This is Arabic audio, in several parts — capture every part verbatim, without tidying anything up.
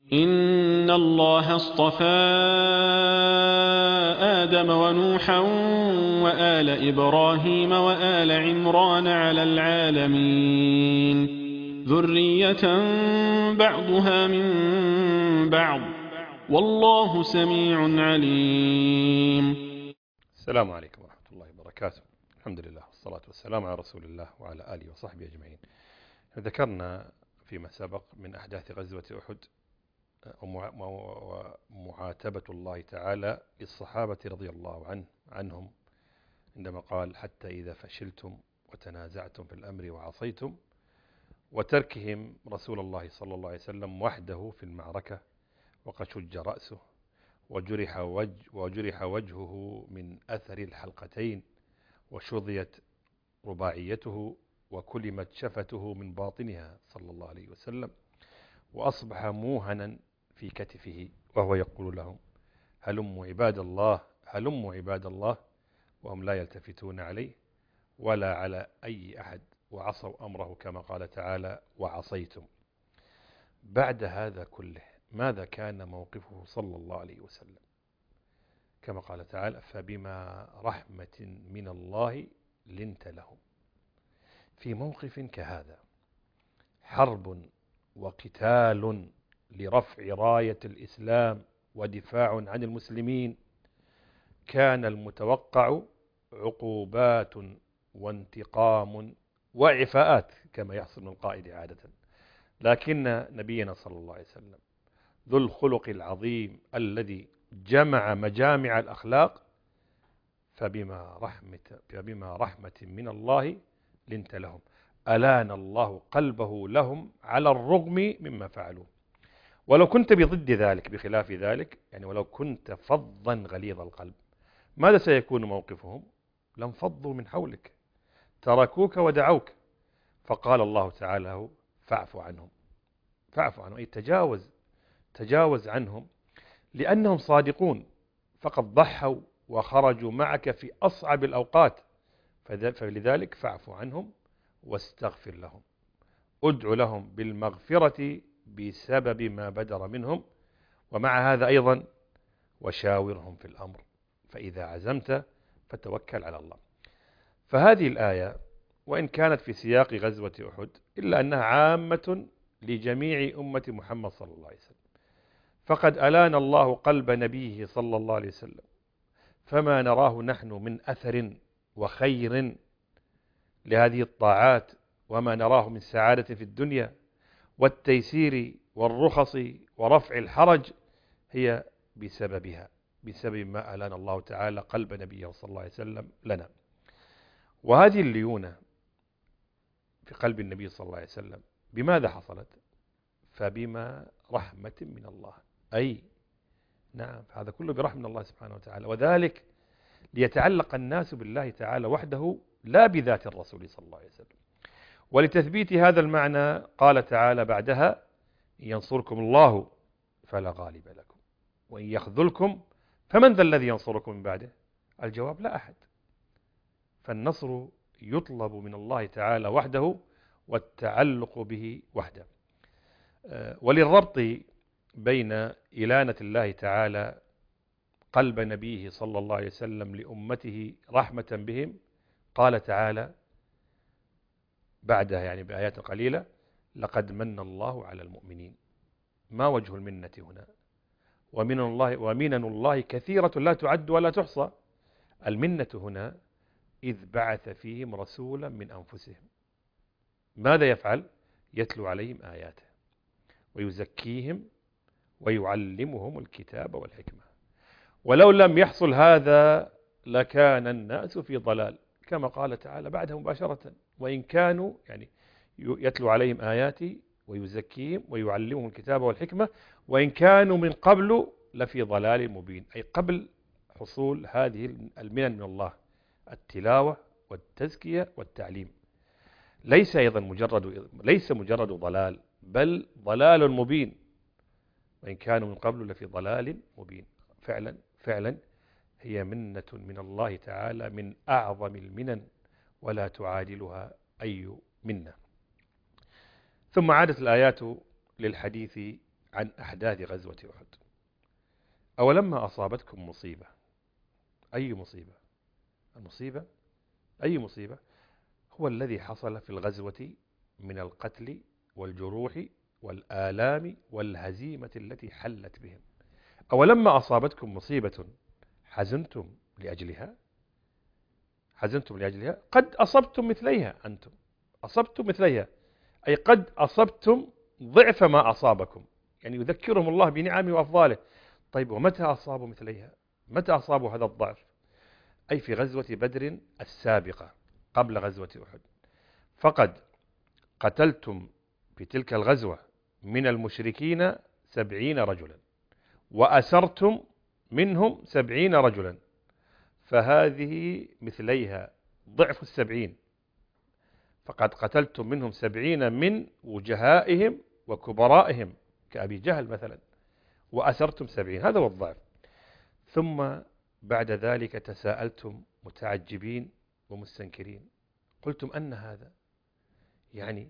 إن الله اصطفى آدم ونوحا وآل إبراهيم وآل عمران على العالمين ذرية بعضها من بعض والله سميع عليم. السلام عليكم ورحمة الله وبركاته. الحمد لله والصلاة والسلام على رسول الله وعلى آله وصحبه أجمعين. ذكرنا فيما سبق من أحداث غزوة أحد ومعاتبة الله تعالى للصحابة رضي الله عنه عنهم عندما قال حتى إذا فشلتم وتنازعتم في الأمر وعصيتم، وتركهم رسول الله صلى الله عليه وسلم وحده في المعركة وقد شج رأسه وجرح, وجه وجرح وجهه من أثر الحلقتين وشظيت رباعيته وكلمت شفته من باطنها صلى الله عليه وسلم، وأصبح موهنا في كتفه وهو يقول لهم هلموا عباد الله هلموا عباد الله، وهم لا يلتفتون عليه ولا على أي أحد وعصوا أمره كما قال تعالى وعصيتم. بعد هذا كله ماذا كان موقفه صلى الله عليه وسلم؟ كما قال تعالى فبما رحمة من الله لنت لهم. في موقف كهذا حرب وقتال لرفع راية الإسلام ودفاع عن المسلمين، كان المتوقع عقوبات وانتقام وعفاءات كما يحصل من القائد عادة، لكن نبينا صلى الله عليه وسلم ذو الخلق العظيم الذي جمع مجامع الأخلاق فبما رحمة, فبما رحمة من الله لنت لهم، ألان الله قلبه لهم على الرغم مما فعلوا. ولو كنت بضد ذلك بخلاف ذلك، يعني ولو كنت فظا غليظ القلب، ماذا سيكون موقفهم؟ لانفضوا من حولك تركوك ودعوك. فقال الله تعالى فاعف عنهم فاعف عنهم أي تجاوز تجاوز عنهم لأنهم صادقون، فقد ضحوا وخرجوا معك في أصعب الأوقات، فلذلك فاعف عنهم واستغفر لهم، ادع لهم بالمغفرة بسبب ما بدر منهم، ومع هذا أيضا وشاورهم في الأمر فإذا عزمت فتوكل على الله. فهذه الآية وإن كانت في سياق غزوة أحد إلا أنها عامة لجميع أمة محمد صلى الله عليه وسلم، فقد ألان الله قلب نبيه صلى الله عليه وسلم، فما نراه نحن من أثر وخير لهذه الطاعات وما نراه من سعادة في الدنيا والتيسير والرخص ورفع الحرج هي بسببها، بسبب ما ألان الله تعالى قلب نبيه صلى الله عليه وسلم لنا. وهذه الليونة في قلب النبي صلى الله عليه وسلم بماذا حصلت؟ فبما رحمة من الله، أي نعم هذا كله برحمة من الله سبحانه وتعالى، وذلك ليتعلق الناس بالله تعالى وحده لا بذات الرسول صلى الله عليه وسلم. ولتثبيت هذا المعنى قال تعالى بعدها إن ينصركم الله فلا غالب لكم وإن يخذلكم فمن ذا الذي ينصركم من بعده؟ الجواب لا أحد. فالنصر يطلب من الله تعالى وحده والتعلق به وحده. وللربط بين إلانة الله تعالى قلب نبيه صلى الله عليه وسلم لأمته رحمة بهم قال تعالى بعدها يعني بآيات قليلة لقد من الله على المؤمنين. ما وجه المنة هنا؟ ومن الله ومنن الله كثيرة لا تعد ولا تحصى. المنة هنا إذ بعث فيهم رسولا من أنفسهم. ماذا يفعل؟ يتلو عليهم آياته ويزكيهم ويعلمهم الكتاب والحكمة. ولو لم يحصل هذا لكان الناس في ضلال كما قال تعالى بعدها مباشرة وإن كانوا يعني يتلو عليهم آياتي ويزكيهم ويعلمهم الكتاب والحكمة وإن كانوا من قبل لفي ضلال مبين، أي قبل حصول هذه المنن من الله التلاوة والتزكية والتعليم. ليس أيضا مجرد ليس مجرد ضلال بل ضلال مبين، وإن كانوا من قبل لفي ضلال مبين. فعلا فعلا هي منة من الله تعالى من أعظم المنن ولا تعادلها أي منة. ثم عادت الآيات للحديث عن أحداث غزوة أحد. أولما أصابتكم مصيبة، أي مصيبة؟ المصيبة أي مصيبة؟ هو الذي حصل في الغزوة من القتل والجروح والآلام والهزيمة التي حلت بهم. أولما أصابتكم مصيبة حزنتم لأجلها؟ حزنتم لأجلها؟ قد أصبتم مثليها، أنتم أصبتم مثليها، أي قد أصبتم ضعف ما أصابكم، يعني يذكرهم الله بنعمه وأفضاله. طيب ومتى أصابوا مثليها؟ متى أصابوا هذا الضعف؟ أي في غزوة بدر السابقة قبل غزوة أحد، فقد قتلتم في تلك الغزوة من المشركين سبعين رجلا وأسرتم منهم سبعين رجلا، فهذه مثليها ضعف السبعين، فقد قتلتم منهم سبعين من وجهائهم وكبرائهم كأبي جهل مثلا، وأسرتم سبعين، هذا هو الضعف. ثم بعد ذلك تساءلتم متعجبين ومستنكرين، قلتم أن هذا، يعني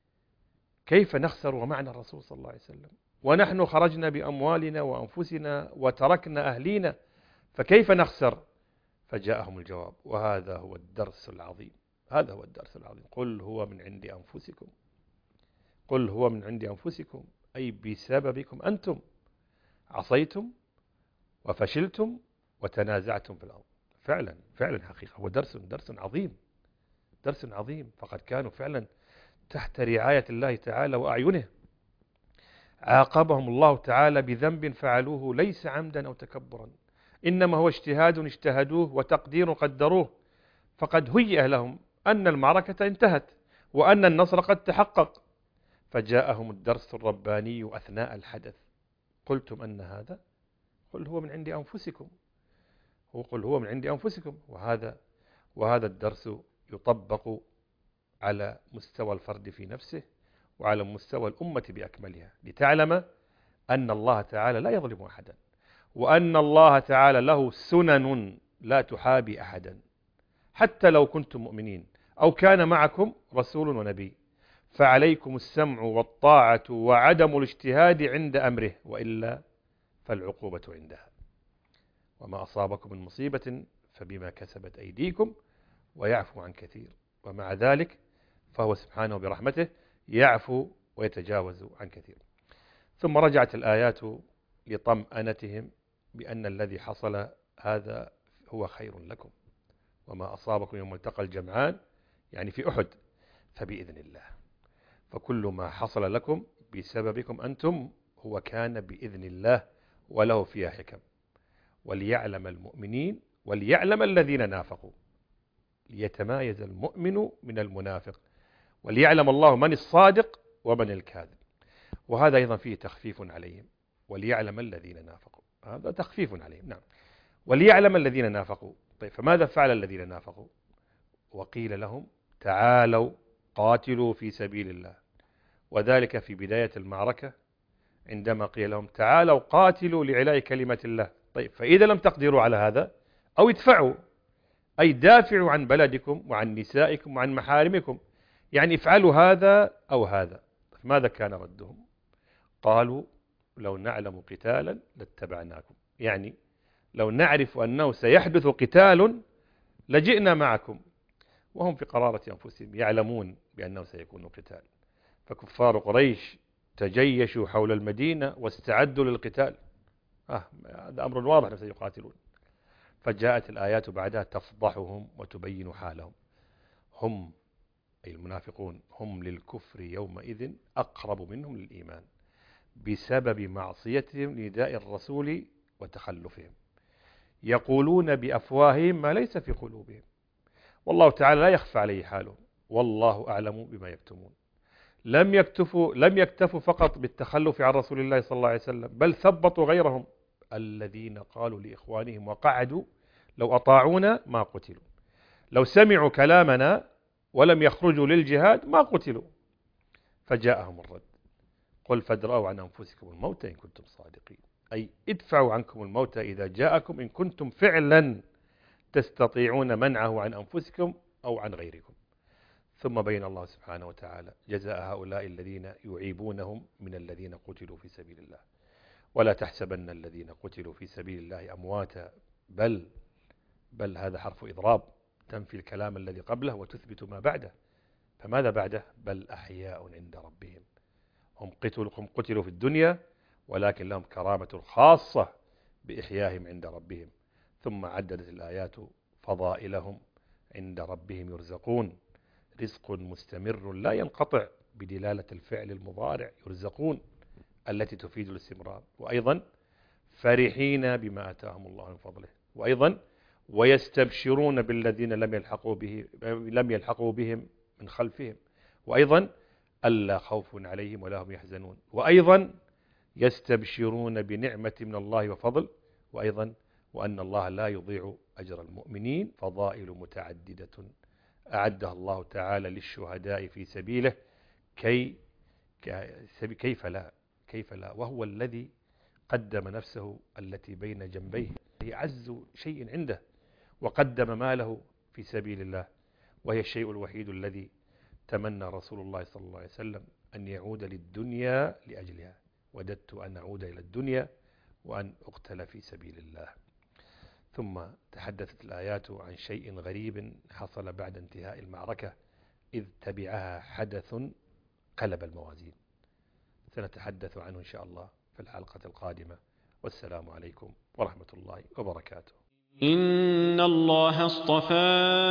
كيف نخسر ومعنا الرسول صلى الله عليه وسلم ونحن خرجنا بأموالنا وأنفسنا وتركنا أهلينا، فكيف نخسر؟ فجاءهم الجواب، وهذا هو الدرس العظيم، هذا هو الدرس العظيم. قل هو من عند أنفسكم، قل هو من عند أنفسكم، أي بسببكم أنتم عصيتم وفشلتم وتنازعتم في الأرض. فعلا فعلا حقيقة هو درس درس عظيم، درس عظيم. فقد كانوا فعلا تحت رعاية الله تعالى وأعينه. عاقبهم الله تعالى بذنب فعلوه ليس عمدا أو تكبرا، إنما هو اجتهاد اجتهدوه وتقدير قدروه، فقد هيئ لهم أن المعركة انتهت وأن النصر قد تحقق، فجاءهم الدرس الرباني أثناء الحدث. قلتم أن هذا، قل هو من عند أنفسكم، وقل هو من عند أنفسكم. وهذا وهذا الدرس يطبق على مستوى الفرد في نفسه وعلى مستوى الأمة بأكملها، لتعلم أن الله تعالى لا يظلم أحدا، وأن الله تعالى له سنن لا تحابي أحدا، حتى لو كنتم مؤمنين أو كان معكم رسول ونبي، فعليكم السمع والطاعة وعدم الاجتهاد عند أمره، وإلا فالعقوبة عندها. وما أصابكم من مصيبة فبما كسبت أيديكم ويعفو عن كثير، ومع ذلك فهو سبحانه برحمته يعفو ويتجاوز عن كثير. ثم رجعت الآيات لطمأنتهم بأن الذي حصل هذا هو خير لكم، وما أصابكم يوم التقى الجمعان يعني في أحد فبإذن الله، فكل ما حصل لكم بسببكم أنتم هو كان بإذن الله وله فيها حكم. وليعلم المؤمنين وليعلم الذين نافقوا، ليتمايز المؤمن من المنافق، وليعلم الله من الصادق ومن الكاذب. وهذا أيضا فيه تخفيف عليهم، وليعلم الذين نافقوا، هذا تخفيف عليهم. نعم، وليعلم الذين نافقوا. طيب فماذا فعل الذين نافقوا؟ وقيل لهم تعالوا قاتلوا في سبيل الله، وذلك في بداية المعركة عندما قيل لهم تعالوا قاتلوا لعلاء كلمة الله. طيب فإذا لم تقدروا على هذا أو ادفعوا، أي دافعوا عن بلدكم وعن نسائكم وعن محارمكم، يعني افعلوا هذا أو هذا. ماذا كان ردهم؟ قالوا لو نعلم قتالا لاتبعناكم، يعني لو نعرف أنه سيحدث قتال لجئنا معكم. وهم في قرارة أنفسهم يعلمون بأنه سيكون قتال، فكفار قريش تجيشوا حول المدينة واستعدوا للقتال، آه هذا أمر واضح أنهم سيقاتلون. فجاءت الآيات بعدها تفضحهم وتبين حالهم. هم أي المنافقون هم للكفر يومئذ أقرب منهم للإيمان بسبب معصيتهم لنداء الرسول وتخلفهم، يقولون بأفواههم ما ليس في قلوبهم، والله تعالى لا يخفى عليه حالهم، والله أعلم بما يكتمون. لم يكتفوا لم يكتفوا فقط بالتخلف عن رسول الله صلى الله عليه وسلم، بل ثبطوا غيرهم الذين قالوا لإخوانهم وقعدوا لو أطاعونا ما قتلوا، لو سمعوا كلامنا ولم يخرجوا للجهاد ما قتلوا. فجاءهم الرد، قل فادرأوا عن أنفسكم الموت إن كنتم صادقين، أي ادفعوا عنكم الموت إذا جاءكم إن كنتم فعلا تستطيعون منعه عن أنفسكم أو عن غيركم. ثم بين الله سبحانه وتعالى جزاء هؤلاء الذين يعيبونهم من الذين قتلوا في سبيل الله. ولا تحسبن الذين قتلوا في سبيل الله أمواتا بل بل هذا حرف إضراب تنفي الكلام الذي قبله وتثبت ما بعده. فماذا بعده؟ بل أحياء عند ربهم. هم قتلوا هم قتلوا في الدنيا ولكن لهم كرامة خاصة بإحيائهم عند ربهم. ثم عددت الآيات فضائلهم عند ربهم يرزقون رزق مستمر لا ينقطع بدلالة الفعل المضارع يرزقون التي تفيد الاستمرار. وأيضا فرحين بما آتاهم الله من فضله. وأيضا ويستبشرون بالذين لم يلحقوا به لم يلحقوا بهم من خلفهم. وأيضا ألا خوف عليهم ولا هم يحزنون. وأيضا يستبشرون بنعمة من الله وفضل. وأيضا وأن الله لا يضيع أجر المؤمنين. فضائل متعددة أعدها الله تعالى للشهداء في سبيله كي كيف لا كيف لا وهو الذي قدم نفسه التي بين جنبيه هي أعز شيء عنده وقدم ماله في سبيل الله وهي الشيء الوحيد الذي تمنى رسول الله صلى الله عليه وسلم أن يعود للدنيا لأجلها. وددت أن أعود إلى الدنيا وأن أقتل في سبيل الله. ثم تحدثت الآيات عن شيء غريب حصل بعد انتهاء المعركة إذ تبعها حدث قلب الموازين. سنتحدث عنه إن شاء الله في الحلقة القادمة. والسلام عليكم ورحمة الله وبركاته. إن الله اصطفى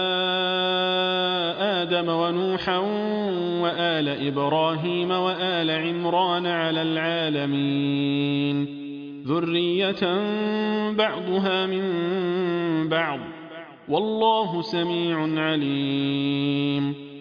آدم ونوحا وآل إبراهيم وآل عمران على العالمين ذرية بعضها من بعض والله سميع عليم.